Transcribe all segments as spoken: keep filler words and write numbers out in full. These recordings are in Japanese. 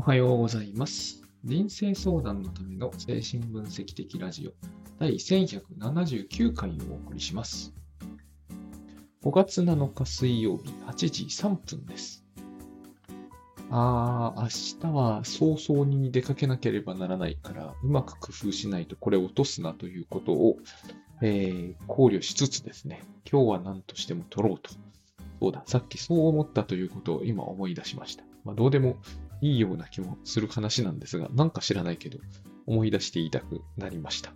おはようございます。人生相談のための精神分析的ラジオ第せんひゃくななじゅうきゅうかいをお送りします。ごがつなのか水曜日はちじさんぷんです。あー、明日は早々に出かけなければならないから、うまく工夫しないとこれを落とすなということを、えー考慮しつつですね、今日は何としても取ろうと。そうだ、さっきそう思ったということを今思い出しました。まあ、どうでもいいような気もする話なんですが、なんか知らないけど、思い出して言いたくなりました。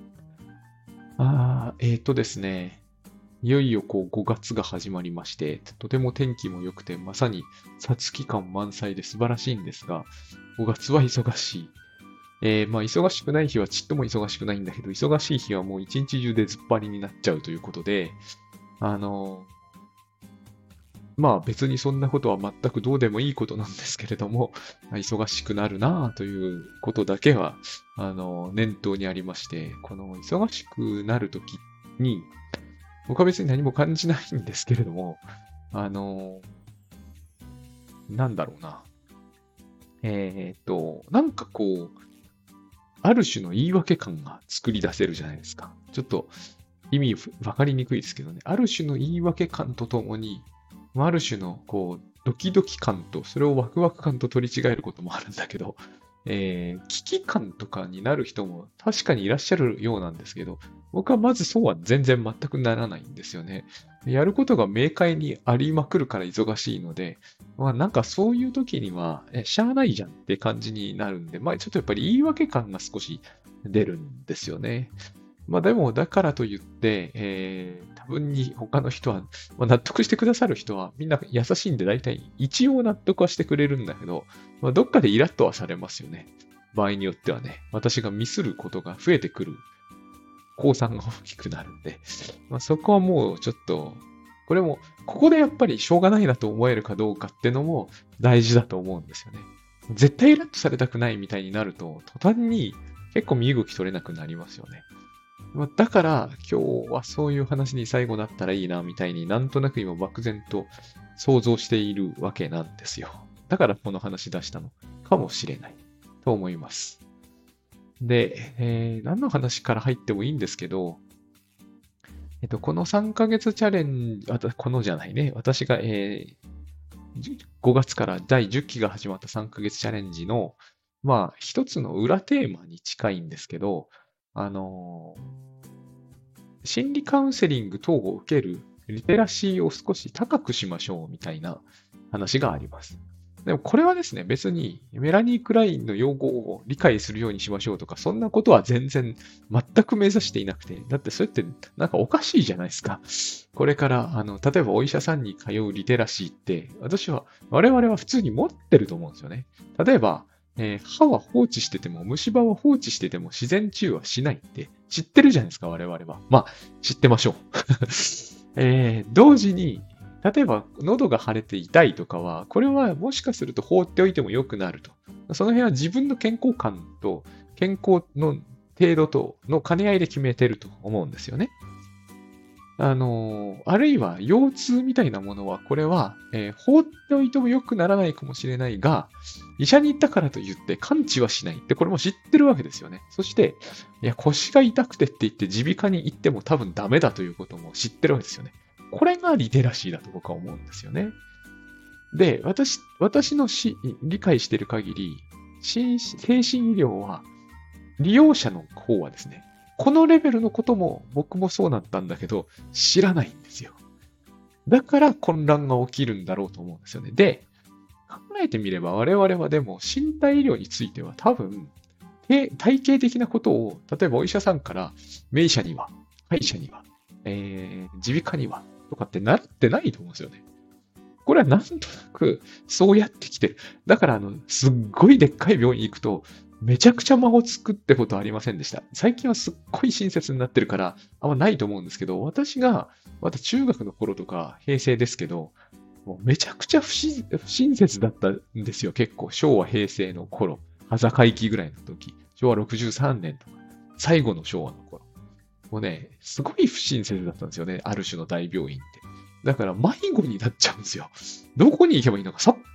あー、えーとですね、いよいよこうごがつが始まりまして、とても天気も良くて、まさにさつき感満載で素晴らしいんですが、ごがつは忙しい。えー、まあ忙しくない日はちっとも忙しくないんだけど、忙しい日はもう一日中でずっぱりになっちゃうということで、あのまあ別にそんなことは全くどうでもいいことなんですけれども、まあ忙しくなるなあということだけは、あの、念頭にありまして、この忙しくなるときに、僕は別に何も感じないんですけれども、あの、なんだろうな。えーっと、なんかこう、ある種の言い訳感が作り出せるじゃないですか。ちょっと意味わかりにくいですけどね。ある種の言い訳感とともに、ある種のこうドキドキ感と、それをワクワク感と取り違えることもあるんだけど、えー危機感とかになる人も確かにいらっしゃるようなんですけど、僕はまずそうは全然全くならないんですよね。やることが明快にありまくるから忙しいので、まあなんかそういう時には、え、しゃあないじゃんって感じになるんで、まあちょっとやっぱり言い訳感が少し出るんですよね。まあでも、だからといって、えー多分に他の人は、まあ、納得してくださる人はみんな優しいんで、大体一応納得はしてくれるんだけど、まあ、どっかでイラッとはされますよね。場合によってはね、私がミスることが増えてくる、降参が大きくなるんで、まあ、そこはもうちょっと、これも、ここでやっぱりしょうがないなと思えるかどうかってのも大事だと思うんですよね。絶対イラッとされたくないみたいになると、途端に結構身動き取れなくなりますよね。まあ、だから、今日はそういう話に最後なったらいいな、みたいになんとなく今漠然と想像しているわけなんですよ。だからこの話出したのかもしれないと思います。で、えー何の話から入ってもいいんですけど、えっと、このさんかげつチャレンジ、あと、このじゃないね、私が、えーごがつからだいじゅっきが始まったさんかげつチャレンジの、まあ、一つの裏テーマに近いんですけど、あのー心理カウンセリング等を受けるリテラシーを少し高くしましょうみたいな話があります。でもこれはですね、別にメラニー・クラインの用語を理解するようにしましょうとか、そんなことは全然全く目指していなくて、だってそれってなんかおかしいじゃないですか。これから、あの、例えばお医者さんに通うリテラシーって、私は、我々は普通に持ってると思うんですよね。例えば、えー歯は放置してても、虫歯は放置してても自然治癒はしないって知ってるじゃないですか、我々は。まあ、知ってましょう。えー同時に、例えば喉が腫れて痛いとかは、これはもしかすると放っておいても良くなると。その辺は自分の健康感と健康の程度との兼ね合いで決めてると思うんですよね。あのーあるいは腰痛みたいなものは、これは、えー放っておいても良くならないかもしれないが、医者に行ったからといって完治はしないって、これも知ってるわけですよね。そして、いや、腰が痛くてって言って耳鼻科に行っても多分ダメだということも知ってるわけですよね。これがリテラシーだと僕は思うんですよね。で、私、私のし理解している限り、心精神医療は、利用者の方はですね、このレベルのことも僕もそうなったんだけど、知らないんですよ。だから混乱が起きるんだろうと思うんですよね。で、考えてみれば我々はでも身体医療については多分、て体系的なことを、例えばお医者さんから名医者には、歯医者には、えー、耳鼻科には、とかってなってないと思うんですよね。これはなんとなくそうやってきてる。だから、あの、すっごいでっかい病院行くと、めちゃくちゃ間をつくってことはありませんでした。最近はすっごい親切になってるから、あんまないと思うんですけど、私が、また中学の頃とか、平成ですけど、もうめちゃくちゃ不親不親切だったんですよ、結構。昭和、平成の頃。裸回帰ぐらいの時。昭和ろくじゅうさんねんとか。最後の昭和の頃。もうね、すごい不親切だったんですよね、ある種の大病院って。だから迷子になっちゃうんですよ。どこに行けばいいのかさっ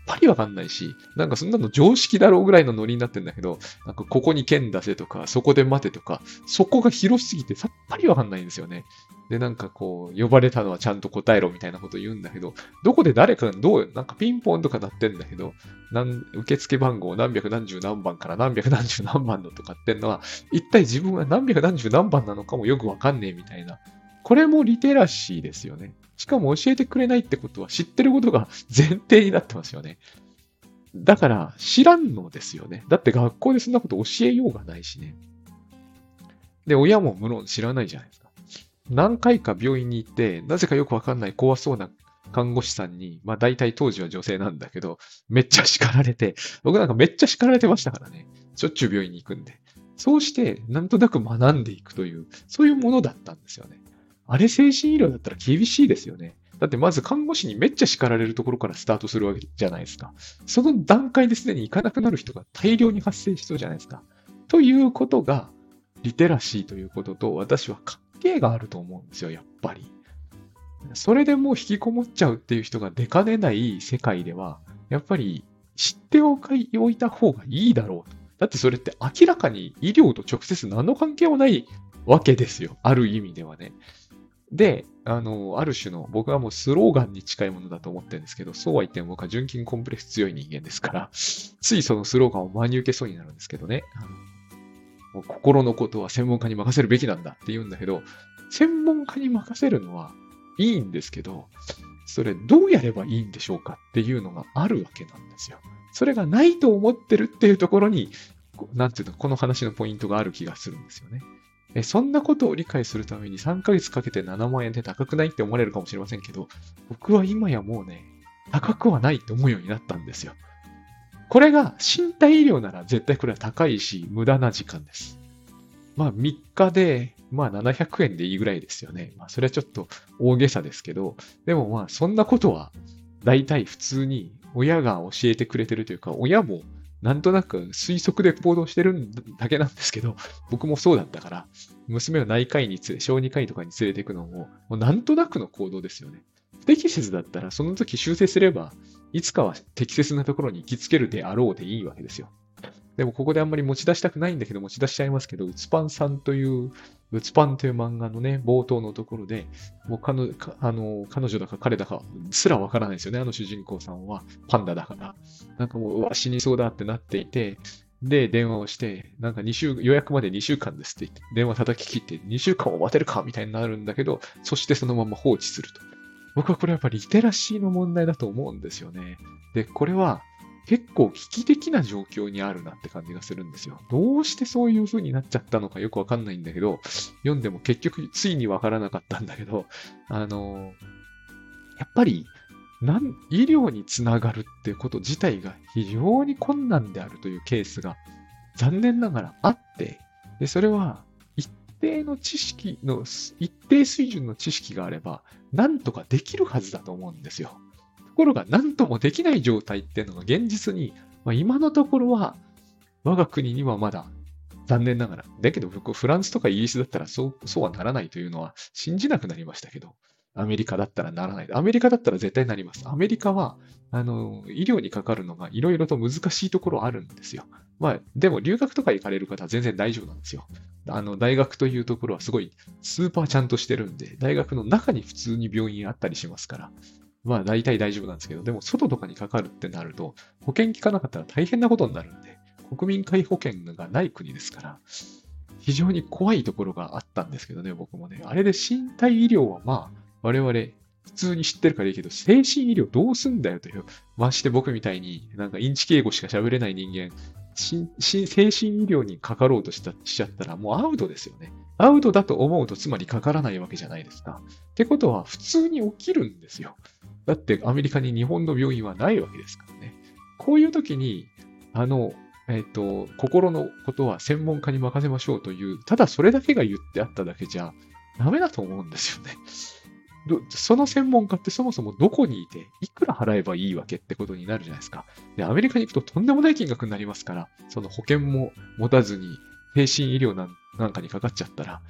ぱりわかんないし、なんかそんなの常識だろうぐらいのノリになってんだけど、なんかここに剣出せとか、そこで待てとか、そこが広すぎてさっぱりわかんないんですよね。で、なんかこう、呼ばれたのはちゃんと答えろみたいなこと言うんだけど、どこで誰かがどう、なんかピンポンとか鳴ってんだけど、なん受付番号何百何十何番から何百何十何番のとかってんのは、一体自分は何百何十何番なのかもよくわかんねえみたいな。これもリテラシーですよね。しかも教えてくれないってことは知ってることが前提になってますよね。だから知らんのですよね。だって学校でそんなこと教えようがないしね。で、親も無論知らないじゃないですか。何回か病院に行って、なぜかよくわかんない怖そうな看護師さんに、まあ大体当時は女性なんだけど、めっちゃ叱られて、僕なんかめっちゃ叱られてましたからね。しょっちゅう病院に行くんで。そうして、なんとなく学んでいくという、そういうものだったんですよね。あれ精神医療だったら厳しいですよね。だってまず看護師にめっちゃ叱られるところからスタートするわけじゃないですか。その段階ですでに行かなくなる人が大量に発生しそうじゃないですか。ということが、リテラシーということと私は関係があると思うんですよ、やっぱり。それでもう引きこもっちゃうっていう人が出かねない世界では、やっぱり知っておいた方がいいだろうと。だってそれって明らかに医療と直接何の関係もないわけですよ。ある意味ではね。で、あの、ある種の、僕はもうスローガンに近いものだと思ってるんですけど、そうは言っても僕は純金コンプレックス強い人間ですから、ついそのスローガンを真に受けそうになるんですけどね。あのもう心のことは専門家に任せるべきなんだって言うんだけど、専門家に任せるのはいいんですけど、それどうやればいいんでしょうかっていうのがあるわけなんですよ。それがないと思ってるっていうところに、なんていうの、この話のポイントがある気がするんですよね。えそんなことを理解するためにさんかげつかけてななまん円って高くないって思われるかもしれませんけど、僕は今やもうね、高くはないって思うようになったんですよ。これが身体医療なら絶対これは高いし、無駄な時間です。まあみっかで、まあななひゃくえんでいいぐらいですよね。まあそれはちょっと大げさですけど、でもまあそんなことは大体普通に親が教えてくれてるというか、親もなんとなく推測で行動してるだけなんですけど、僕もそうだったから、娘を内科医に連れ、小児科医とかに連れていくのも、もうなんとなくの行動ですよね。不適切だったらその時修正すれば、いつかは適切なところに行きつけるであろうでいいわけですよ。でもここであんまり持ち出したくないんだけど持ち出しちゃいますけど、うつパンさんという、うつパンという漫画のね、冒頭のところで、もう彼あの彼女だか彼だかすらわからないですよね、あの主人公さんはパンダだから。なんかもう、うわ、死にそうだってなっていて、で、電話をして、なんかに週、予約までにしゅうかんですって言って、電話叩き切ってにしゅうかんも待てるかみたいになるんだけど、そしてそのまま放置すると。僕はこれやっぱりリテラシーの問題だと思うんですよね。で、これは結構危機的な状況にあるなって感じがするんですよ。どうしてそういう風になっちゃったのかよくわかんないんだけど、読んでも結局ついにわからなかったんだけど、あの、やっぱり、なん医療につながるってこと自体が非常に困難であるというケースが残念ながらあって、で、それは一定の知識の、一定水準の知識があれば、なんとかできるはずだと思うんですよ。ところが、なんともできない状態っていうのが現実に、まあ、今のところは、我が国にはまだ残念ながら。だけど、僕、フランスとかイギリスだったらそう、そうはならないというのは信じなくなりましたけど、アメリカだったらならない。アメリカだったら絶対なります。アメリカは、あの、医療にかかるのがいろいろと難しいところあるんですよ。まあ、でも留学とか行かれる方は全然大丈夫なんですよ。あの、大学というところはすごいスーパーちゃんとしてるんで、大学の中に普通に病院あったりしますから、まあ大体大丈夫なんですけど、でも外とかにかかるってなると、保険効かなかったら大変なことになるんで、国民皆保険がない国ですから、非常に怖いところがあったんですけどね、僕もね。あれで身体医療はまあ、我々普通に知ってるからいいけど、精神医療どうすんだよという。まして僕みたいになんかインチキ英語しか喋れない人間、精神医療にかかろうとしたしちゃったらもうアウトですよね。アウトだと思うとつまりかからないわけじゃないですか。ってことは普通に起きるんですよ。だってアメリカに日本の病院はないわけですからね。こういう時に、あの、えっと、心のことは専門家に任せましょうという、ただそれだけが言ってあっただけじゃダメだと思うんですよね。その専門家ってそもそもどこにいて、いくら払えばいいわけってことになるじゃないですか。で、アメリカに行くととんでもない金額になりますから、その保険も持たずに、精神医療なんかにかかっちゃったら、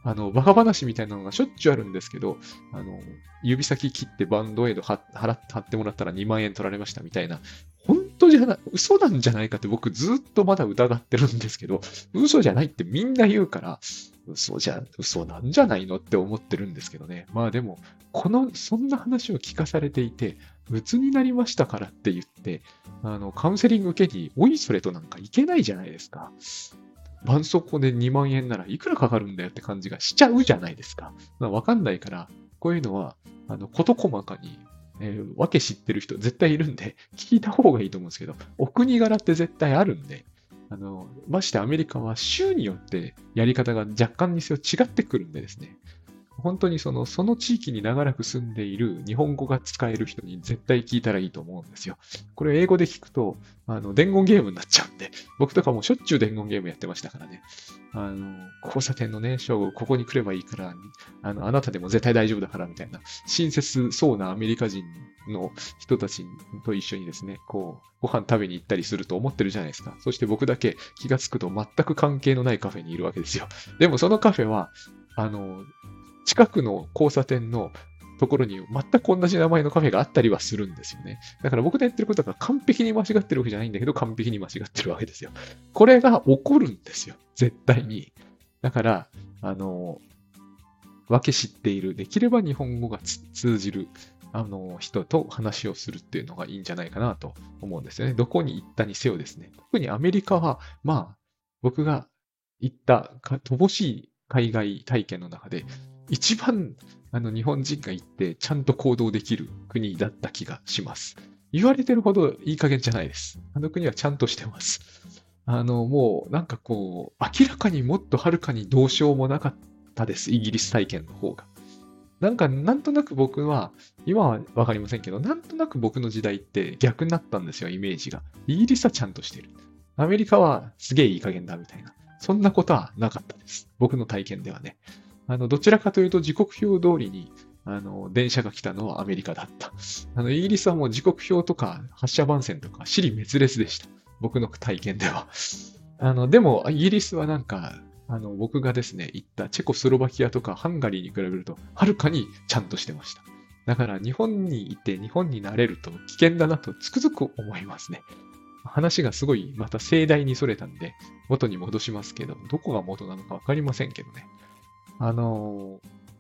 あの、バカ話みたいなのがしょっちゅうあるんですけど、あの、指先切ってバンドエイド貼払貼ってもらったらにまん円取られましたみたいな、本当じゃない、嘘なんじゃないかって僕ずっとまだ疑ってるんですけど、嘘じゃないってみんな言うから、嘘じゃ、嘘なんじゃないのって思ってるんですけどね。まあでも、この、そんな話を聞かされていて、鬱になりましたからって言って、あの、カウンセリング受けに、おいそれとなんかいけないじゃないですか。絆創膏でにまん円ならいくらかかるんだよって感じがしちゃうじゃないですか。まあ、わかんないから、こういうのは、あの、事細かに、えー、わけ知ってる人絶対いるんで、聞いた方がいいと思うんですけど、お国柄って絶対あるんで、あの、ましてアメリカは州によってやり方が若干にせよ違ってくるんでですね、本当にその、その地域に長らく住んでいる日本語が使える人に絶対聞いたらいいと思うんですよ。これ英語で聞くと、あの、伝言ゲームになっちゃうんで、僕とかもしょっちゅう伝言ゲームやってましたからね。あの、交差点のね、正午、ここに来ればいいから、あの、あなたでも絶対大丈夫だから、みたいな、親切そうなアメリカ人の人たちと一緒にですね、こう、ご飯食べに行ったりすると思ってるじゃないですか。そして僕だけ気がつくと全く関係のないカフェにいるわけですよ。でもそのカフェは、あの、近くの交差点のところに全く同じ名前のカフェがあったりはするんですよね。だから僕の言ってることが完璧に間違ってるわけじゃないんだけど、完璧に間違ってるわけですよ。これが起こるんですよ。絶対に。だから、あの、わけ知っている、できれば日本語が通じる、あの、人と話をするっていうのがいいんじゃないかなと思うんですよね。どこに行ったにせよですね。特にアメリカは、まあ、僕が行った乏しい海外体験の中で、一番あの日本人が行ってちゃんと行動できる国だった気がします。言われてるほどいい加減じゃないです。あの国はちゃんとしてます。あの、もうなんかこう、明らかにもっとはるかにどうしようもなかったです。イギリス体験の方が。なんか、なんとなく僕は、今はわかりませんけど、なんとなく僕の時代って逆になったんですよ、イメージが。イギリスはちゃんとしてる。アメリカはすげえいい加減だみたいな。そんなことはなかったです。僕の体験ではね。あの、どちらかというと時刻表通りに、あの、電車が来たのはアメリカだった。あの、イギリスはもう時刻表とか発車番線とか、尻滅裂でした。僕の体験では。あの、でも、イギリスはなんか、あの、僕がですね、行ったチェコスロバキアとかハンガリーに比べると、はるかにちゃんとしてました。だから、日本にいて日本になれると危険だなとつくづく思いますね。話がすごいまた盛大にそれたんで、元に戻しますけど、どこが元なのかわかりませんけどね。あの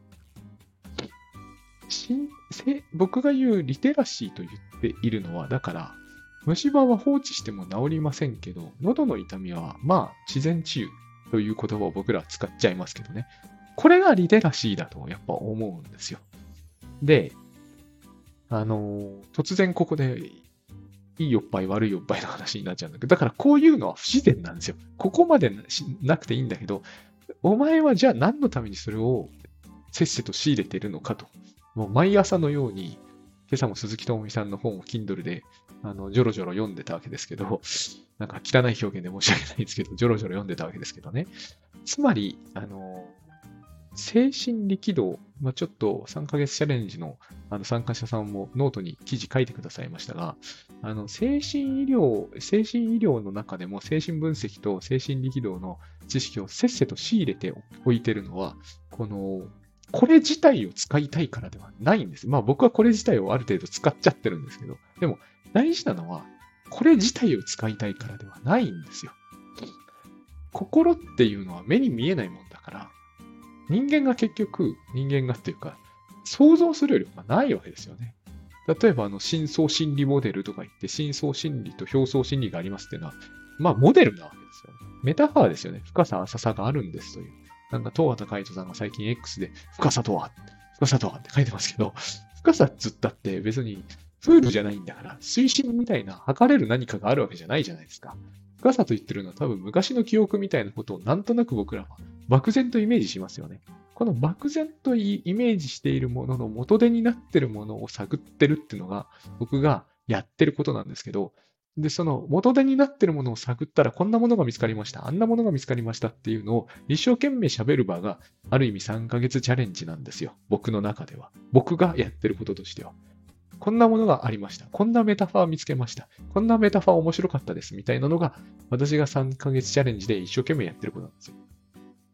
ー、僕が言うリテラシーと言っているのは、だから、虫歯は放置しても治りませんけど、喉の痛みは、まあ、自然治癒という言葉を僕らは使っちゃいますけどね。これがリテラシーだとやっぱ思うんですよ。で、あのー、突然ここで、いいおっぱい悪いおっぱいの話になっちゃうんだけど、だからこういうのは不自然なんですよ。ここまでなくていいんだけど、お前はじゃあ何のためにそれをせっせと仕入れているのかと。もう毎朝のように、今朝も鈴木智美さんの本を Kindle で、あの、ジョロジョロ読んでたわけですけど、なんか汚い表現で申し訳ないですけど、ジョロジョロ読んでたわけですけどね。つまり、あの、精神力動、まあ、ちょっとさんかげつチャレンジのあの参加者さんもノートに記事書いてくださいましたが、あの精神医療、精神医療の中でも精神分析と精神力動の知識をせっせと仕入れておいてるのは、この、これ自体を使いたいからではないんです。まあ僕はこれ自体をある程度使っちゃってるんですけど、でも大事なのは、これ自体を使いたいからではないんですよ。心っていうのは目に見えないもんだから、人間が結局、人間がっていうか、想像するよりはないわけですよね。例えば、あの、深層心理モデルとか言って、深層心理と表層心理がありますっていうのは、まあ、モデルなわけですよね。メタファーですよね。深さ、浅さがあるんですという。なんか、東畑海人さんが最近 X で、深さとは、深さとはって書いてますけど、深さっつったって別に、プールじゃないんだから、水深みたいな測れる何かがあるわけじゃないじゃないですか。深さと言ってるのは多分昔の記憶みたいなことをなんとなく僕らは漠然とイメージしますよね。この漠然とイメージしているものの元手になっているものを探ってるっていうのが僕がやってることなんですけど、で、その元手になっているものを探ったらこんなものが見つかりました、あんなものが見つかりましたっていうのを一生懸命喋る場がある意味さんかげつチャレンジなんですよ。僕の中では。僕がやってることとしては。こんなものがありました。こんなメタファー見つけました。こんなメタファー面白かったです。みたいなのが、私がさんかげつチャレンジで一生懸命やってることなんですよ。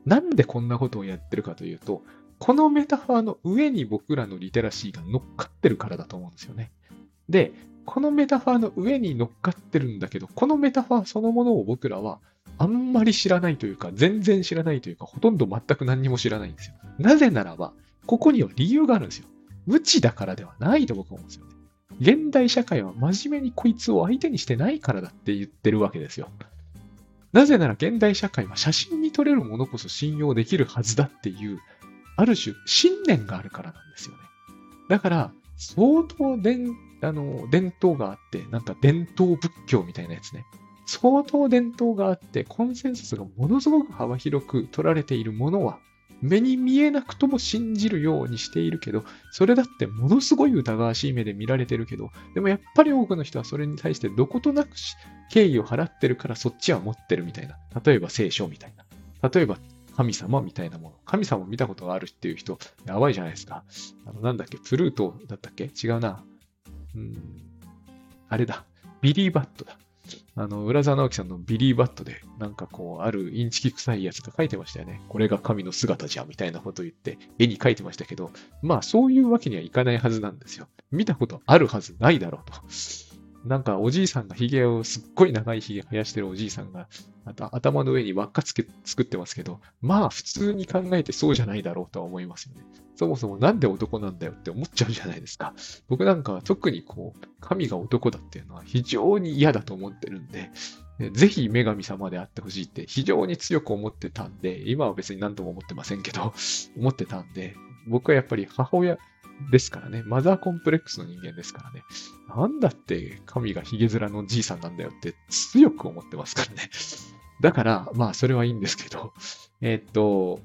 なんでこんなことをやってるかというと、このメタファーの上に僕らのリテラシーが乗っかってるからだと思うんですよね。で、このメタファーの上に乗っかってるんだけど、このメタファーそのものを僕らはあんまり知らないというか、全然知らないというか、ほとんど全く何にも知らないんですよ。なぜならば、ここには理由があるんですよ。無知だからではないと僕は思うんですよね。現代社会は真面目にこいつを相手にしてないからだって言ってるわけですよ。なぜなら現代社会は写真に撮れるものこそ信用できるはずだっていう、ある種信念があるからなんですよね。だから、相当伝、あの、伝統があって、なんか伝統仏教みたいなやつね。相当伝統があって、コンセンサスがものすごく幅広く取られているものは、目に見えなくとも信じるようにしているけど、それだってものすごい疑わしい目で見られてるけど、でもやっぱり多くの人はそれに対してどことなく敬意を払ってるからそっちは持ってるみたいな。例えば聖書みたいな。例えば神様みたいなもの。神様を見たことがあるっていう人、やばいじゃないですか。あの、なんだっけ、プルートだったっけ違うな。うん、あれだ。ビリー・バットだ。あの、浦沢直樹さんのビリーバットで、なんかこう、あるインチキ臭いやつが書いてましたよね。これが神の姿じゃ、みたいなことを言って、絵に描いてましたけど、まあ、そういうわけにはいかないはずなんですよ。見たことあるはずないだろうと。なんか、おじいさんが髭を、すっごい長い髭生やしてるおじいさんが、また頭の上に輪っかつけ、作ってますけど、まあ、普通に考えてそうじゃないだろうとは思いますよね。そもそもなんで男なんだよって思っちゃうじゃないですか。僕なんかは特にこう、神が男だっていうのは非常に嫌だと思ってるんで、ぜひ女神様であってほしいって非常に強く思ってたんで、今は別に何とも思ってませんけど、思ってたんで、僕はやっぱり母親ですからね、マザーコンプレックスの人間ですからね、なんだって神がヒゲ面のじいさんなんだよって強く思ってますからね。だから、まあそれはいいんですけど、えーっと、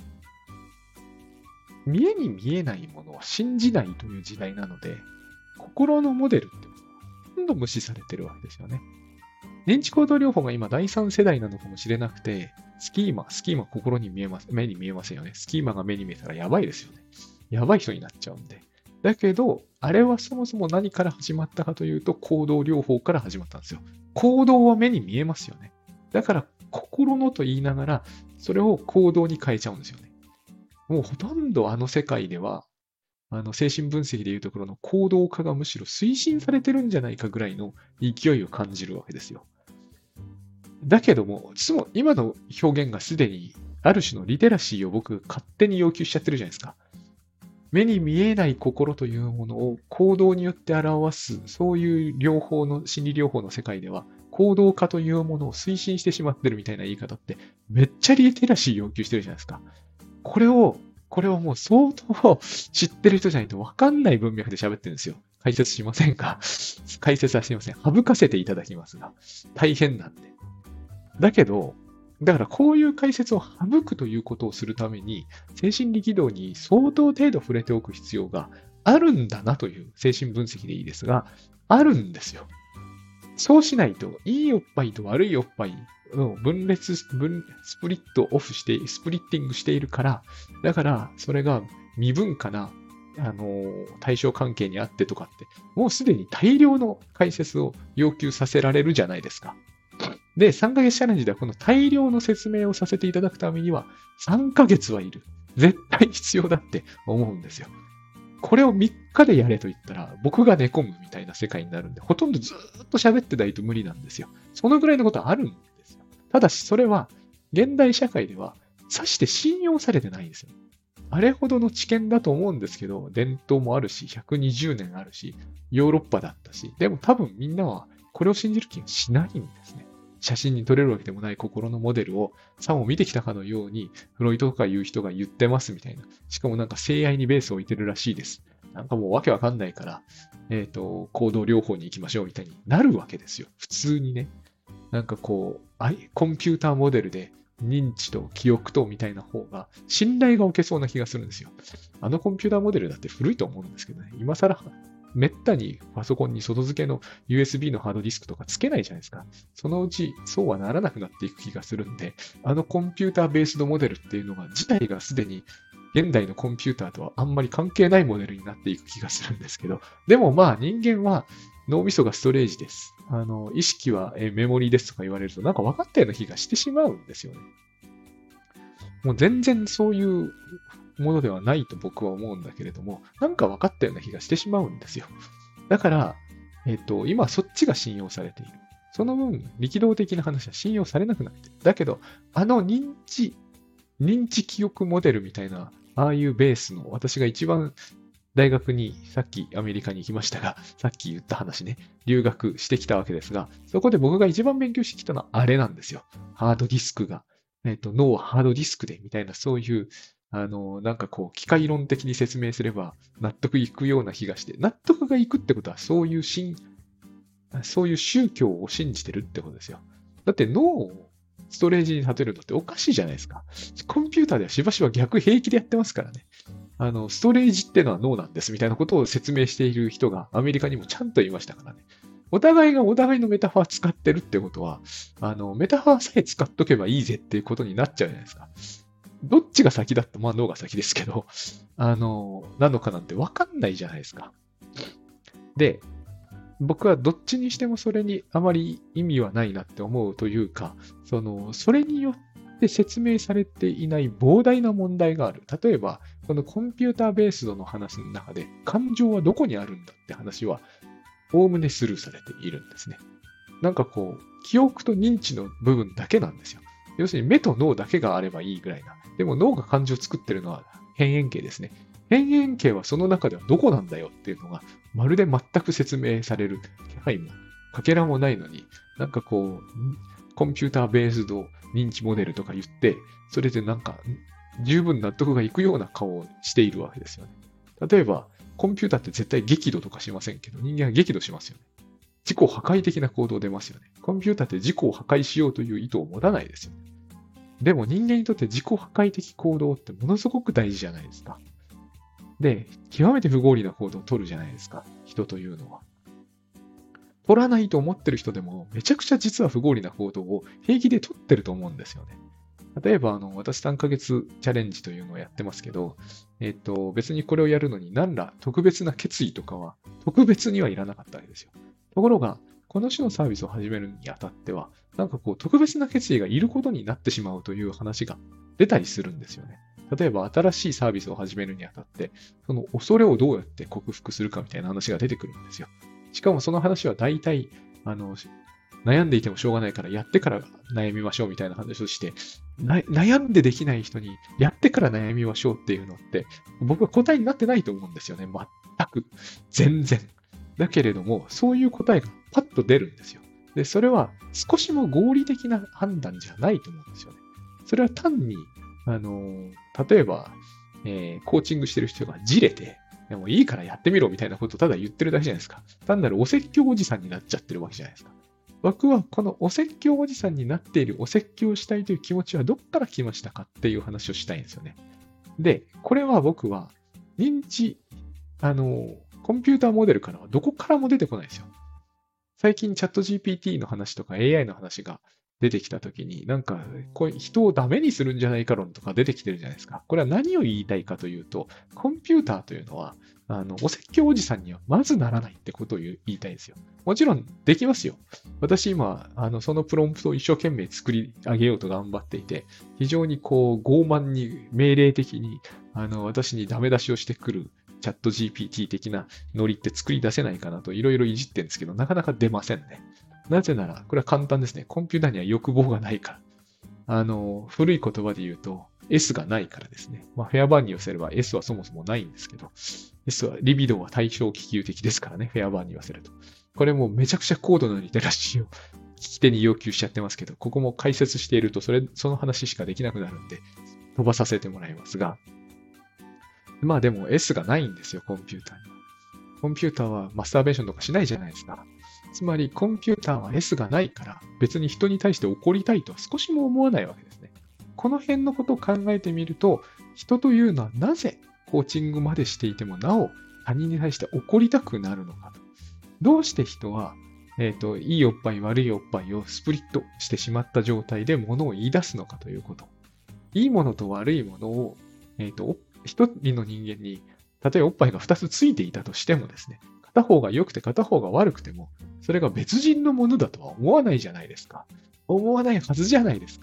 見えに見えないものは信じないという時代なので、心のモデルってほとんど無視されてるわけですよね。認知行動療法が今だいさん世代なのかもしれなくて、スキーマ、スキーマ心に見えます、目に見えませんよね。スキーマが目に見えたらやばいですよね。やばい人になっちゃうんで。だけど、あれはそもそも何から始まったかというと、行動療法から始まったんですよ。行動は目に見えますよね。だから、心のと言いながら、それを行動に変えちゃうんですよね。もうほとんどあの世界では、あの精神分析でいうところの行動化がむしろ推進されてるんじゃないかぐらいの勢いを感じるわけですよ。だけども、今の表現がすでにある種のリテラシーを僕勝手に要求しちゃってるじゃないですか。目に見えない心というものを行動によって表す、そういう療法の、心理療法の世界では、行動化というものを推進してしまってるみたいな言い方って、めっちゃリテラシー要求してるじゃないですか。これを、これをもう相当知ってる人じゃないと分かんない文脈で喋ってるんですよ。解説しませんか？解説はしません。省かせていただきますが、大変なんで。だけど、だからこういう解説を省くということをするために、精神力道に相当程度触れておく必要があるんだなという精神分析でいいですが、あるんですよ。そうしないと、いいおっぱいと悪いおっぱいを分裂、分、スプリットオフして、スプリッティングしているから、だからそれが未分化な、あの、対象関係にあってとかって、もうすでに大量の解説を要求させられるじゃないですか。で、さんかげつチャレンジではこの大量の説明をさせていただくためには、さんかげつはいる。絶対必要だって思うんですよ。これをみっかでやれと言ったら、僕が寝込むみたいな世界になるんで、ほとんどずーっと喋ってないと無理なんですよ。そのぐらいのことあるんですよ。ただし、それは、現代社会では、さして信用されてないんですよ。あれほどの知見だと思うんですけど、伝統もあるし、ひゃくにじゅうねんあるし、ヨーロッパだったし、でも多分みんなはこれを信じる気がしないんですね。写真に撮れるわけでもない心のモデルをさも見てきたかのように、フロイトとかいう人が言ってますみたいな。しかもなんか性愛にベースを置いてるらしいです。なんかもうわけわかんないから、えっと、行動療法に行きましょうみたいになるわけですよ。普通にね。なんかこう、あいコンピューターモデルで認知と記憶とみたいな方が信頼が置けそうな気がするんですよ。あのコンピューターモデルだって古いと思うんですけどね。今更めったにパソコンに外付けの ユーエスビー のハードディスクとかつけないじゃないですか。そのうちそうはならなくなっていく気がするんで、あのコンピューターベースドモデルっていうのが自体がすでに現代のコンピューターとはあんまり関係ないモデルになっていく気がするんですけど、でもまあ人間は脳みそがストレージです。あの、意識はメモリーですとか言われるとなんか分かったような気がしてしまうんですよね。 もう全然そういうものではないと僕は思うんだけれども、なんか分かったような気がしてしまうんですよ。だから、えっと、今そっちが信用されている。その分、力道的な話は信用されなくなってる。だけど、あの認知、認知記憶モデルみたいな、ああいうベースの、私が一番大学に、さっきアメリカに行きましたが、さっき言った話ね、留学してきたわけですが、そこで僕が一番勉強してきたのはあれなんですよ。ハードディスクが、えっと、脳をハードディスクで、みたいな、そういう、あの、なんかこう、機械論的に説明すれば、納得いくような気がして、納得がいくってことは、そういう新、そういう宗教を信じてるってことですよ。だって脳をストレージに立てるのっておかしいじゃないですか。コンピューターではしばしば逆平気でやってますからね。あの、ストレージってのは脳なんですみたいなことを説明している人がアメリカにもちゃんと言いましたからね。お互いがお互いのメタファー使ってるってことは、あの、メタファーさえ使っとけばいいぜっていうことになっちゃうじゃないですか。どっちが先だったまあ脳が先ですけど、あの、なのかなんてわかんないじゃないですか。で、僕はどっちにしてもそれにあまり意味はないなって思うというか、その、それによって説明されていない膨大な問題がある。例えば、このコンピューターベースドの話の中で、感情はどこにあるんだって話は、おおむねスルーされているんですね。なんかこう、記憶と認知の部分だけなんですよ。要するに目と脳だけがあればいいぐらいな。でも脳が感情を作ってるのは辺縁系ですね。辺縁系はその中ではどこなんだよっていうのが、まるで全く説明される気配も、かけらもないのに、なんかこう、コンピューターベースド認知モデルとか言って、それでなんか、十分納得がいくような顔をしているわけですよね。例えば、コンピューターって絶対激怒とかしませんけど、人間は激怒しますよね。自己破壊的な行動出ますよね。コンピューターって自己を破壊しようという意図を持たないですよね。でも人間にとって自己破壊的行動ってものすごく大事じゃないですか。で、極めて不合理な行動を取るじゃないですか。人というのは。取らないと思ってる人でも、めちゃくちゃ実は不合理な行動を平気で取ってると思うんですよね。例えば、あの、私さんかげつチャレンジというのをやってますけど、えっと、別にこれをやるのに何ら特別な決意とかは、特別にはいらなかったわけですよ。ところが、この種のサービスを始めるにあたっては、なんかこう、特別な決意がいることになってしまうという話が出たりするんですよね。例えば、新しいサービスを始めるにあたって、その恐れをどうやって克服するかみたいな話が出てくるんですよ。しかもその話は大体、あの、悩んでいてもしょうがないからやってから悩みましょうみたいな話をして、悩んでできない人にやってから悩みましょうっていうのって、僕は答えになってないと思うんですよね。全く。全然。だけれども、そういう答えがパッと出るんですよ。で、それは少しも合理的な判断じゃないと思うんですよね。それは単に、あの、例えば、えー、コーチングしてる人がじれて、でもいいからやってみろみたいなことをただ言ってるだけじゃないですか。単なるお説教おじさんになっちゃってるわけじゃないですか。僕はこのお説教おじさんになっているお説教をしたいという気持ちはどっから来ましたかっていう話をしたいんですよね。で、これは僕は認知、あの、コンピューターモデルからはどこからも出てこないですよ。最近チャット ジーピーティー の話とか エーアイ の話が出てきたときに、なんか、こう人をダメにするんじゃないか論とか出てきてるじゃないですか。これは何を言いたいかというと、コンピューターというのは、あの、お説教おじさんにはまずならないってことを言いたいんですよ。もちろんできますよ。私今、あの、そのプロンプトを一生懸命作り上げようと頑張っていて、非常にこう、傲慢に命令的に、あの、私にダメ出しをしてくるチャット ジーピーティー 的なノリって作り出せないかなといろいろいじってるんですけど、なかなか出ませんね。なぜなら、これは簡単ですね。コンピューターには欲望がないから。あの、古い言葉で言うと、S がないからですね。まあ、フェアバーンに寄せれば S はそもそもないんですけど、S は、リビドーは対象気球的ですからね、フェアバーンに寄せると。これもめちゃくちゃ高度なリテラシーを聞き手に要求しちゃってますけど、ここも解説していると、それ、その話しかできなくなるんで、飛ばさせてもらいますが、まあでも S がないんですよ、コンピューターには。コンピューターはマスターベーションとかしないじゃないですか。つまりコンピューターは S がないから別に人に対して怒りたいとは少しも思わないわけですね。この辺のことを考えてみると、人というのはなぜコーチングまでしていてもなお他人に対して怒りたくなるのかと。どうして人は、えっと、いいおっぱい悪いおっぱいをスプリットしてしまった状態で物を言い出すのかということ。いいものと悪いものを、えっと、一人の人間に、例えばおっぱいが二つついていたとしてもですね、片方が良くて片方が悪くても、それが別人のものだとは思わないじゃないですか。思わないはずじゃないですか。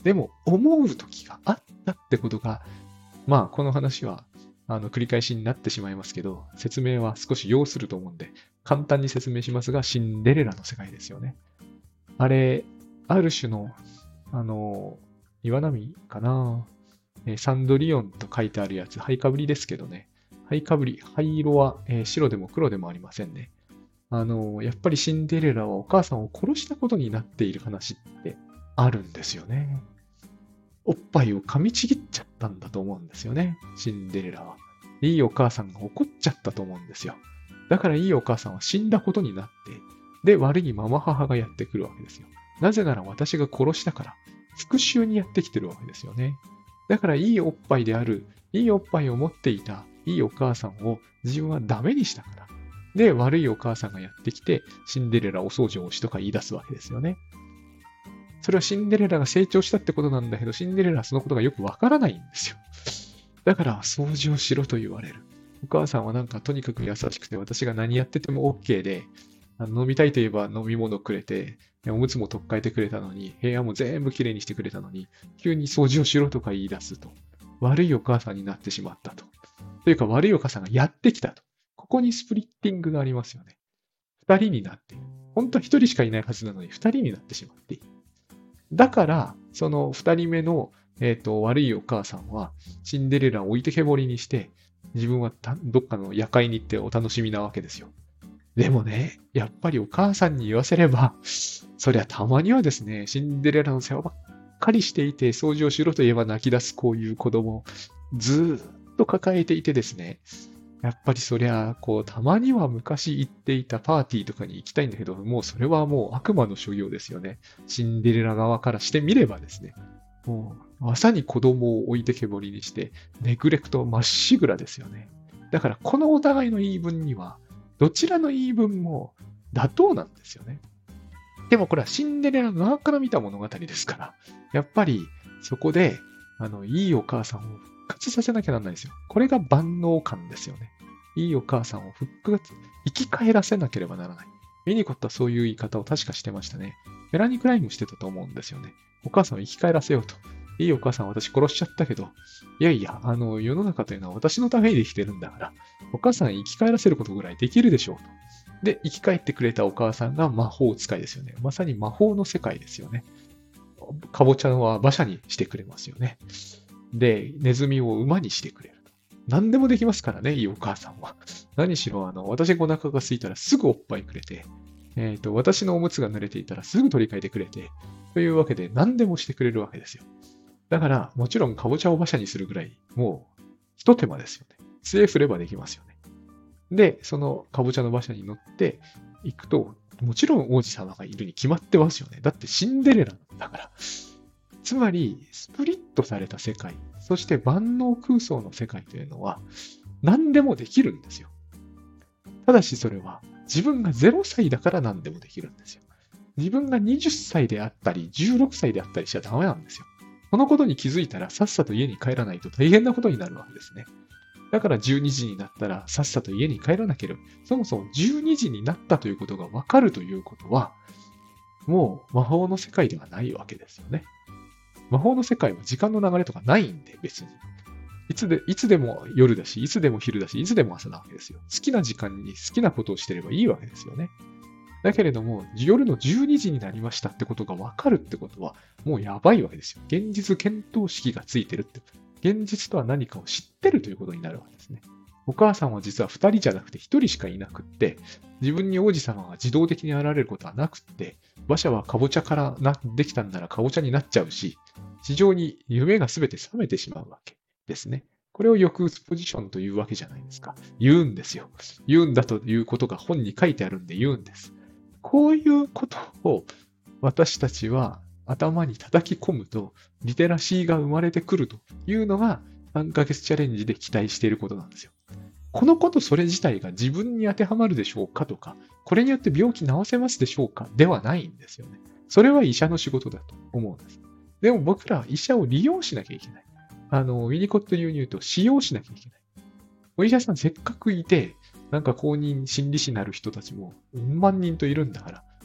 でも、思う時があったってことが、まあ、この話は、あの、繰り返しになってしまいますけど、説明は少し要すると思うんで、簡単に説明しますが、シンデレラの世界ですよね。あれ、ある種の、あの、岩波かな、えーサンドリオンと書いてあるやつ、灰かぶりですけどね。灰かぶり、灰色は、えー白でも黒でもありませんね。あの、やっぱりシンデレラはお母さんを殺したことになっている話ってあるんですよね。おっぱいを噛みちぎっちゃったんだと思うんですよね。シンデレラは。いいお母さんが怒っちゃったと思うんですよ。だからいいお母さんは死んだことになって、で、悪いママ母がやってくるわけですよ。なぜなら私が殺したから、復讐にやってきてるわけですよね。だからいいおっぱいである、いいおっぱいを持っていたいいお母さんを自分はダメにしたから。で、悪いお母さんがやってきて、シンデレラお掃除をしとか言い出すわけですよね。それはシンデレラが成長したってことなんだけど、シンデレラはそのことがよくわからないんですよ。だから、掃除をしろと言われる。お母さんはなんかとにかく優しくて、私が何やってても OK で、あの飲みたいと言えば飲み物くれて、おむつも取っ替えてくれたのに、部屋も全部きれいにしてくれたのに、急に掃除をしろとか言い出すと、悪いお母さんになってしまったと。というか、悪いお母さんがやってきたと。ここにスプリッティングがありますよね。二人になっている。本当は一人しかいないはずなのに、二人になってしまっている。だから、その二人目の、えっと、悪いお母さんは、シンデレラを置いてけぼりにして、自分はたどっかの夜会に行ってお楽しみなわけですよ。でもね、やっぱりお母さんに言わせれば、そりゃたまにはですね、シンデレラの世話ばっかりしていて、掃除をしろと言えば泣き出すこういう子供、ずーっと抱えていてですね、やっぱりそりゃ、こう、たまには昔行っていたパーティーとかに行きたいんだけど、もうそれはもう悪魔の所業ですよね。シンデレラ側からしてみればですね、もう、まさに子供を置いてけぼりにして、ネグレクトまっしぐらですよね。だから、このお互いの言い分には、どちらの言い分も妥当なんですよね。でもこれはシンデレラ側から見た物語ですから、やっぱりそこで、あの、いいお母さんを復活させなきゃなんないんですよ。これが万能感ですよね。いいお母さんを復活、生き返らせなければならない。ミニコットはそういう言い方を確かしてましたね。メラニー・クラインもしてたと思うんですよね。お母さんを生き返らせようと。いいお母さんは私殺しちゃったけど、いやいや、あの、世の中というのは私のためにできてるんだから、お母さん生き返らせることぐらいできるでしょうと。で、生き返ってくれたお母さんが魔法使いですよね。まさに魔法の世界ですよね。かぼちゃは馬車にしてくれますよね。で、ネズミを馬にしてくれる。何でもできますからね、いいお母さんは。何しろ、あの、私がお腹が空いたらすぐおっぱいくれて、えっと、私のおむつが濡れていたらすぐ取り替えてくれて、というわけで何でもしてくれるわけですよ。だから、もちろんかぼちゃを馬車にするぐらい、もう、一手間ですよね。杖振ればできますよね。で、そのかぼちゃの馬車に乗って行くと、もちろん王子様がいるに決まってますよね。だってシンデレラだから。つまり、スプリットされた世界、そして万能空想の世界というのは、何でもできるんですよ。ただしそれは、自分がゼロさいだから何でもできるんですよ。自分がはたちであったり、じゅうろくさいであったりしちゃダメなんですよ。このことに気づいたら、さっさと家に帰らないと大変なことになるわけですね。だからじゅうにじになったら、さっさと家に帰らなければ、そもそもじゅうにじになったということがわかるということは、もう魔法の世界ではないわけですよね。魔法の世界は時間の流れとかないんで、別に。いつで、いつでも夜だし、いつでも昼だし、いつでも朝なわけですよ。好きな時間に好きなことをしてればいいわけですよね。だけれども、夜のじゅうにじになりましたってことがわかるってことは、もうやばいわけですよ。現実見当識がついてるって。現実とは何かを知ってるということになるわけですね。お母さんは実は二人じゃなくて一人しかいなくって、自分に王子様が自動的に現れることはなくって、馬車はかぼちゃからなできたんならかぼちゃになっちゃうし、非常に夢が全て覚めてしまうわけですね。これを抑うつポジションというわけじゃないですか。言うんですよ。言うんだということが本に書いてあるんで言うんです。こういうことを私たちは頭に叩き込むと、リテラシーが生まれてくるというのがさんかげつチャレンジで期待していることなんですよ。このことそれ自体が自分に当てはまるでしょうかとか、これによって病気治せますでしょうかではないんですよね。それは医者の仕事だと思うんです。でも僕らは医者を利用しなきゃいけない。あの、ウィニコット流に言うと使用しなきゃいけない。お医者さんせっかくいて、なんか公認心理師になる人たちもうん万人といるんだから、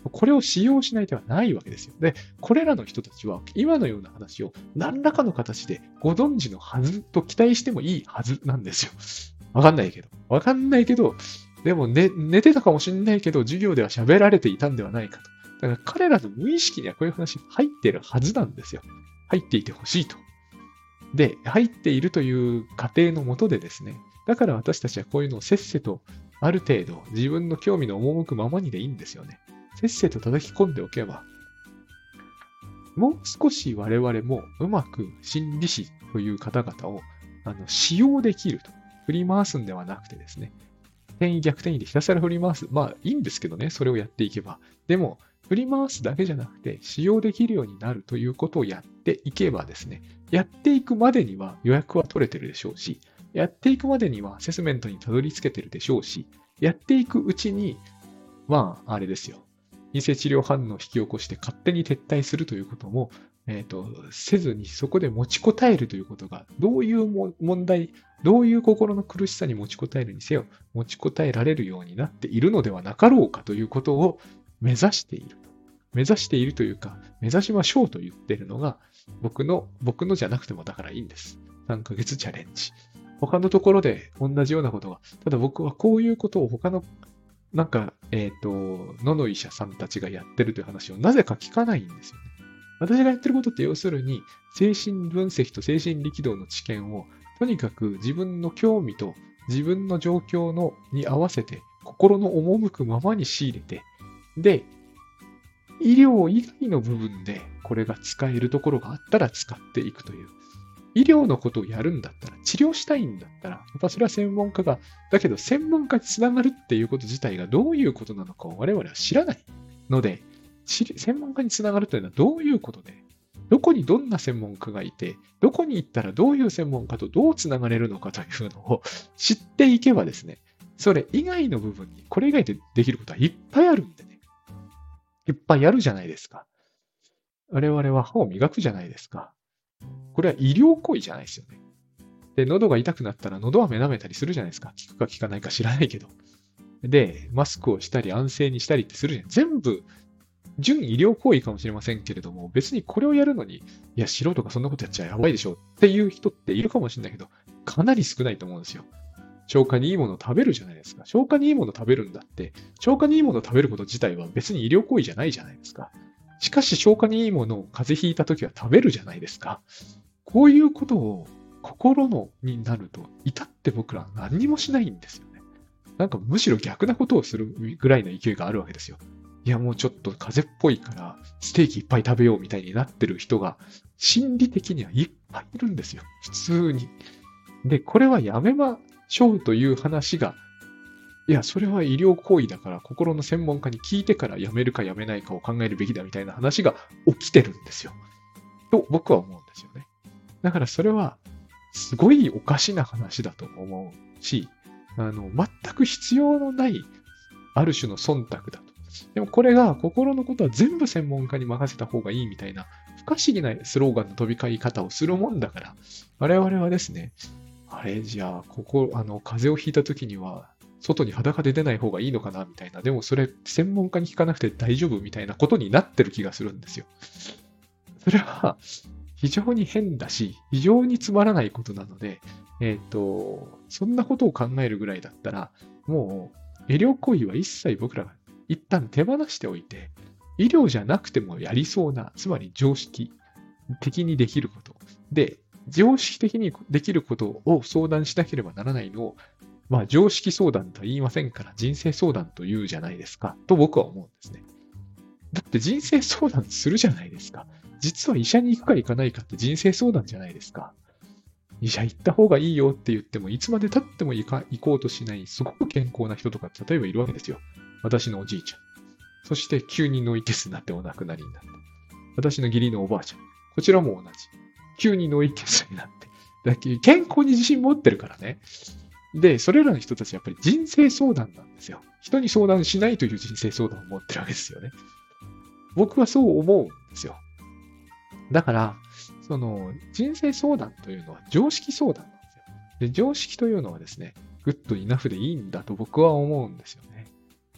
これを使用しない手はないわけですよ。で、これらの人たちは今のような話を何らかの形でご存知のはずと期待してもいいはずなんですよ。わかんないけど。わかんないけど、でも、ね、寝てたかもしれないけど、授業では喋られていたんではないかと。だから彼らの無意識にはこういう話入っているはずなんですよ。入っていてほしいと。で、入っているという過程のもとでですね、だから私たちはこういうのをせっせとある程度自分の興味の赴くままにでいいんですよね。せっせと叩き込んでおけば、もう少し我々もうまく心理師という方々をあの使用できると。振り回すんではなくてですね、転移逆転移でひたすら振り回す。まあいいんですけどね、それをやっていけば。でも、振り回すだけじゃなくて、使用できるようになるということをやっていけばですね、やっていくまでには予約は取れてるでしょうし、やっていくまでにはアセスメントにたどり着けてるでしょうし、やっていくうちに、まあ、あれですよ。陰性治療反応を引き起こして勝手に撤退するということも、えっと、せずにそこで持ちこたえるということが、どういうも問題、どういう心の苦しさに持ちこたえるにせよ、持ちこたえられるようになっているのではなかろうかということを目指している。目指しているというか、目指しましょうと言っているのが、僕の、僕のじゃなくてもだからいいんです。さんかげつチャレンジ。他のところで同じようなことが、ただ僕はこういうことを他の、なんか、えっと、野の医者さんたちがやってるという話をなぜか聞かないんですよね。私がやってることって要するに、精神分析と精神力動の知見を、とにかく自分の興味と自分の状況のに合わせて、心の赴くままに仕入れて、で、医療以外の部分でこれが使えるところがあったら使っていくという。医療のことをやるんだったら、治療したいんだったら、やっぱそれは専門家が、だけど専門家につながるっていうこと自体がどういうことなのかを我々は知らないので、専門家につながるというのはどういうことで、どこにどんな専門家がいて、どこに行ったらどういう専門家とどうつながれるのかというのを知っていけばですね、それ以外の部分に、これ以外でできることはいっぱいあるんでね。いっぱいあるじゃないですか。我々は歯を磨くじゃないですか。これは医療行為じゃないですよね。で、喉が痛くなったら喉飴舐めたりするじゃないですか。効くか効かないか知らないけど。で、マスクをしたり安静にしたりってするじゃん。全部、準医療行為かもしれませんけれども、別にこれをやるのに、いや、素人がそんなことやっちゃやばいでしょっていう人っているかもしれないけど、かなり少ないと思うんですよ。消化にいいものを食べるじゃないですか。消化にいいものを食べるんだって、消化にいいものを食べること自体は別に医療行為じゃないじゃないですか。しかし消化にいいものを風邪ひいたときは食べるじゃないですか。こういうことを心のになると、至って僕らは何にもしないんですよね。なんかむしろ逆なことをするぐらいの勢いがあるわけですよ。いやもうちょっと風邪っぽいからステーキいっぱい食べようみたいになってる人が心理的にはいっぱいいるんですよ。普通に。で、これはやめましょうという話が、いや、それは医療行為だから心の専門家に聞いてからやめるかやめないかを考えるべきだみたいな話が起きてるんですよ。と僕は思うんですよね。だからそれはすごいおかしな話だと思うし、あの、全く必要のないある種の忖度だと。でもこれが心のことは全部専門家に任せた方がいいみたいな不可思議なスローガンの飛び交い方をするもんだから、我々はですね、あれじゃあ、ここ、あの、風邪をひいた時には、外に裸で出ない方がいいのかなみたいな。でもそれ専門家に聞かなくて大丈夫みたいなことになってる気がするんですよ。それは非常に変だし、非常につまらないことなので、えっと、そんなことを考えるぐらいだったら、もう医療行為は一切僕らが一旦手放しておいて、医療じゃなくてもやりそうな、つまり常識的にできること。で、常識的にできることを相談しなければならないのを、まあ常識相談とは言いませんから人生相談と言うじゃないですか、と僕は思うんですね。だって人生相談するじゃないですか。実は医者に行くか行かないかって人生相談じゃないですか。医者行った方がいいよって言っても、いつまで経っても行か行こうとしない、すごく健康な人とか例えばいるわけですよ。私のおじいちゃん。そして急に脳溢血になってお亡くなりになった。私の義理のおばあちゃん。こちらも同じ。急に脳溢血になって。だけ健康に自信持ってるからね。で、それらの人たちはやっぱり人生相談なんですよ。人に相談しないという人生相談を持ってるわけですよね。僕はそう思うんですよ。だから、その人生相談というのは常識相談なんですよ。で、常識というのはですね、グッドイナフでいいんだと僕は思うんですよね。グッ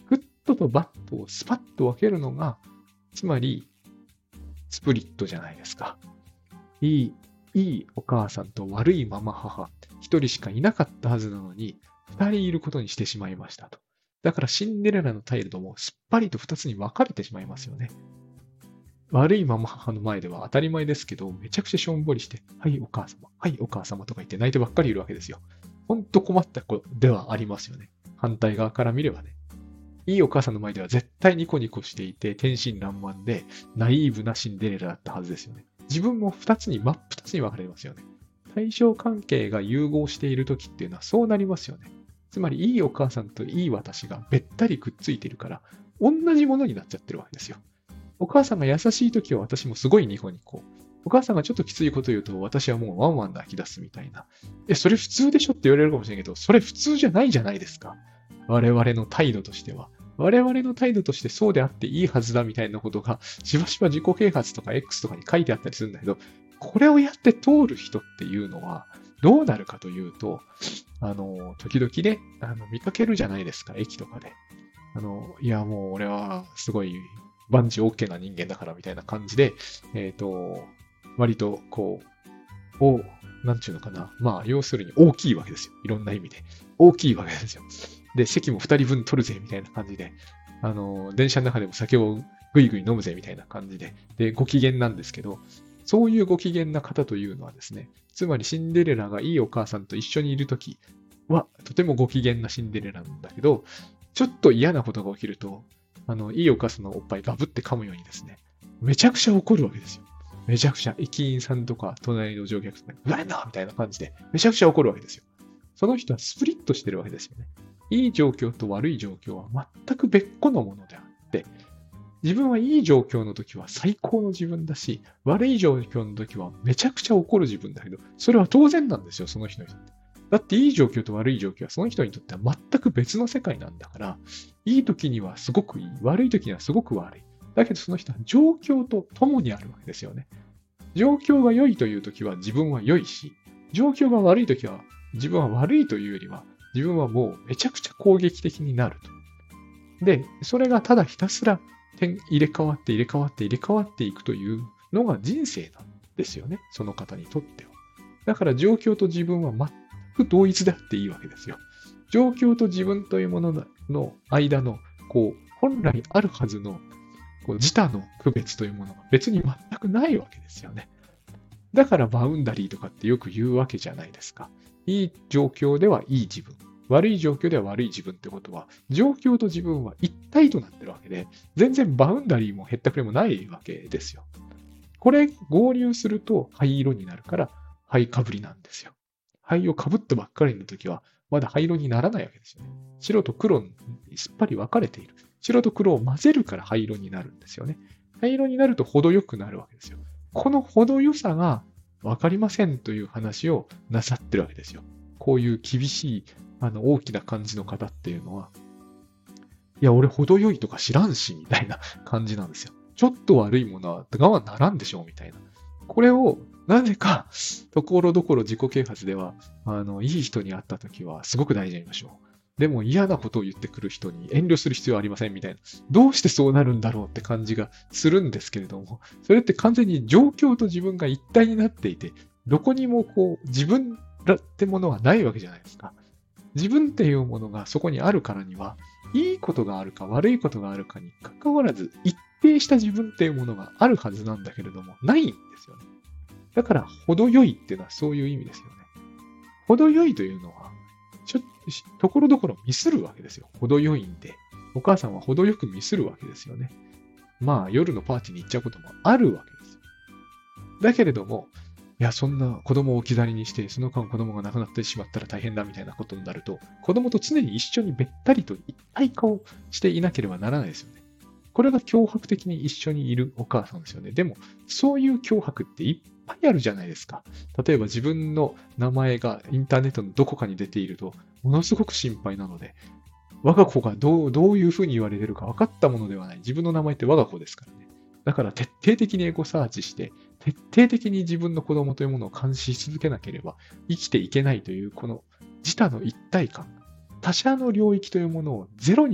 トとバットをスパッと分けるのが、つまり、スプリットじゃないですか。いい、いいお母さんと悪いママ母、一人しかいなかったはずなのに、二人いることにしてしまいましたと。だからシンデレラの態度もすっぱりと二つに分かれてしまいますよね。悪いママ母の前では当たり前ですけど、めちゃくちゃしょんぼりして、はいお母様、はいお母様とか言って泣いてばっかりいるわけですよ。ほんと困った子ではありますよね。反対側から見ればね。いいお母さんの前では絶対ニコニコしていて、天真爛漫で、ナイーブなシンデレラだったはずですよね。自分も二つに、真っ二つに分かれますよね。対象関係が融合している時っていうのはそうなりますよね。つまり、いいお母さんといい私がべったりくっついているから、同じものになっちゃってるわけですよ。お母さんが優しい時は私もすごいニコニコ。お母さんがちょっときついこと言うと、私はもうワンワン泣き出すみたいな。え、それ普通でしょって言われるかもしれないけど、それ普通じゃないじゃないですか。我々の態度としては。我々の態度としてそうであっていいはずだみたいなことが、しばしば自己啓発とか X とかに書いてあったりするんだけど、これをやって通る人っていうのは、どうなるかというと、あの、時々ね、あの、見かけるじゃないですか、駅とかで。あの、いや、もう俺はすごい万事 OK な人間だからみたいな感じで、えっと、割とこう、お、なんちゅうのかな。まあ、要するに大きいわけですよ。いろんな意味で。大きいわけですよ。で、席もふたりぶん取るぜみたいな感じで、あの、電車の中でも酒をぐいぐい飲むぜみたいな感じで、で、ご機嫌なんですけど、そういうご機嫌な方というのはですね、つまりシンデレラがいいお母さんと一緒にいるときは、とてもご機嫌なシンデレラなんだけど、ちょっと嫌なことが起きると、あの、いいお母さんのおっぱいガブって噛むようにですね、めちゃくちゃ怒るわけですよ。めちゃくちゃ、駅員さんとか、隣の乗客さんが、うわえなみたいな感じで、めちゃくちゃ怒るわけですよ。その人はスプリットしてるわけですよね。いい状況と悪い状況は全く別個のものであって、自分はいい状況の時は最高の自分だし、悪い状況の時はめちゃくちゃ怒る自分だけど、それは当然なんですよ、その人にとって。だっていい状況と悪い状況はその人にとっては全く別の世界なんだから、いい時にはすごくいい、悪い時にはすごく悪い。だけどその人は状況と共にあるわけですよね。状況が良いという時は自分は良いし、状況が悪い時は自分は悪いというよりは、自分はもうめちゃくちゃ攻撃的になると。で、それがただひたすら点入れ替わって入れ替わって入れ替わっていくというのが人生なんですよね。その方にとっては。だから状況と自分は全く同一であっていいわけですよ。状況と自分というものの間の、こう、本来あるはずの、こう自他の区別というものが別に全くないわけですよね。だからバウンダリーとかってよく言うわけじゃないですか。いい状況ではいい自分。悪い状況では悪い自分ってことは、状況と自分は一体となってるわけで、全然バウンダリーもへったくれもないわけですよ。これ合流すると灰色になるから、灰かぶりなんですよ。灰をかぶったばっかりの時は、まだ灰色にならないわけですよね。白と黒にすっぱり分かれている。白と黒を混ぜるから灰色になるんですよね。灰色になると程よくなるわけですよ。この程よさが分かりませんという話をなさってるわけですよ。こういう厳しい、あの、大きな感じの方っていうのは、いや、俺程よいとか知らんし、みたいな感じなんですよ。ちょっと悪いものは我慢ならんでしょう、みたいな。これを、なぜか、ところどころ自己啓発では、あの、いい人に会ったときは、すごく大事にしましょう。でも嫌なことを言ってくる人に遠慮する必要はありませんみたいな。どうしてそうなるんだろうって感じがするんですけれども、それって完全に状況と自分が一体になっていて、どこにもこう、自分らってものはないわけじゃないですか。自分っていうものがそこにあるからには、いいことがあるか悪いことがあるかに関わらず、一定した自分っていうものがあるはずなんだけれども、ないんですよね。だから、程よいっていうのはそういう意味ですよね。程よいというのは、ちょっと、ところどころミスるわけですよ。程よいんで。お母さんは程よくミスるわけですよね。まあ、夜のパーティーに行っちゃうこともあるわけですよ。だけれども、いや、そんな子供を置き去りにして、その間子供が亡くなってしまったら大変だみたいなことになると、子供と常に一緒にべったりと一体化をしていなければならないですよね。これが脅迫的に一緒にいるお母さんですよね。でも、そういう脅迫っていっぱいあるじゃないですか。例えば自分の名前がインターネットのどこかに出ていると、ものすごく心配なので、我が子がどう、どういうふうに言われてるか分かったものではない。自分の名前って我が子ですからね。だから徹底的にエゴサーチして、徹底的に自分の子供というものを監視し続けなければ生きていけないという、この自他の一体感、他者の領域というものをゼロにしたい。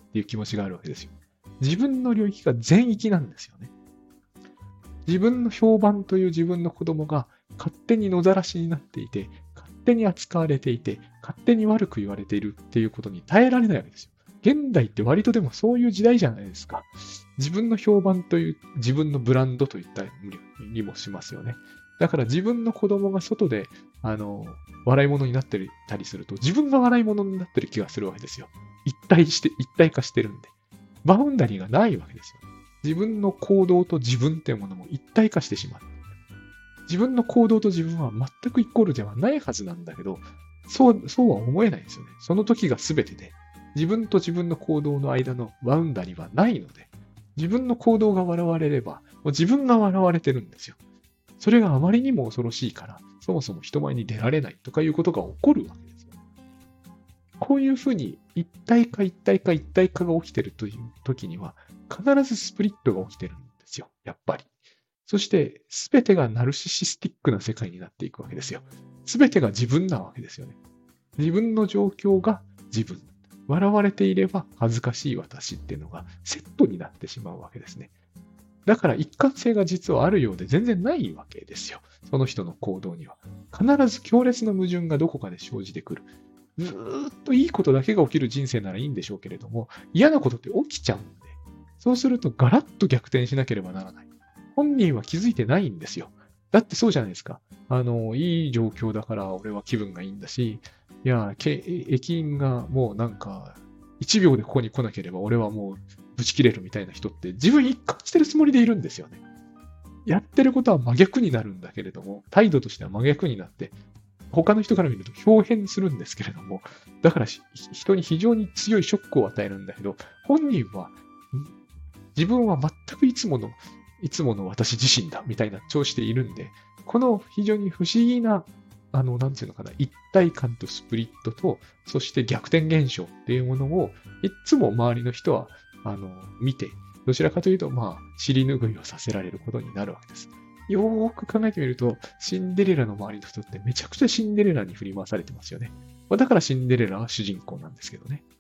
っていう気持ちがあるわけですよ。自分の領域が全域なんですよね。自分の評判という自分の子供が勝手に野ざらしになっていて、勝手に扱われていて、勝手に悪く言われているっていうことに耐えられないわけですよ。現代って割とでもそういう時代じゃないですか。自分の評判という自分のブランドといったにもしますよね。だから自分の子供が外で、あの、笑い物になってたりすると、自分が笑い物になってる気がするわけですよ。一体して、一体化してるんで。バウンダリーがないわけですよ。自分の行動と自分っていうものも一体化してしまう。自分の行動と自分は全くイコールではないはずなんだけど、そう、そうは思えないんですよね。その時が全てで、自分と自分の行動の間のバウンダリーはないので、自分の行動が笑われれば、もう自分が笑われてるんですよ。それがあまりにも恐ろしいから、そもそも人前に出られないとかいうことが起こるわけですよ。こういうふうに一体化一体化一体化が起きてるという時には、必ずスプリットが起きてるんですよ。やっぱり。そして、すべてがナルシシスティックな世界になっていくわけですよ。すべてが自分なわけですよね。自分の状況が自分。笑われていれば恥ずかしい私っていうのがセットになってしまうわけですね。だから一貫性が実はあるようで全然ないわけですよ。その人の行動には。必ず強烈な矛盾がどこかで生じてくる。ずーっといいことだけが起きる人生ならいいんでしょうけれども、嫌なことって起きちゃうんで、そうするとガラッと逆転しなければならない。本人は気づいてないんですよ。だってそうじゃないですか。あの、いい状況だから俺は気分がいいんだし、いや、駅員がもうなんか、いちびょうでここに来なければ俺はもうぶち切れるみたいな人って自分一貫してるつもりでいるんですよね。やってることは真逆になるんだけれども、態度としては真逆になって、他の人から見ると表変するんですけれども、だから人に非常に強いショックを与えるんだけど、本人は自分は全くいつもの、いつもの私自身だみたいな調子でいるんで、この非常に不思議な、あの、なんていうのかな、一体感とスプリットと、そして逆転現象っていうものを、いつも周りの人は、あの、見て、どちらかというと、まあ、尻拭いをさせられることになるわけです。よーく考えてみると、シンデレラの周りの人ってめちゃくちゃシンデレラに振り回されてますよね。だからシンデレラは主人公なんですけどね。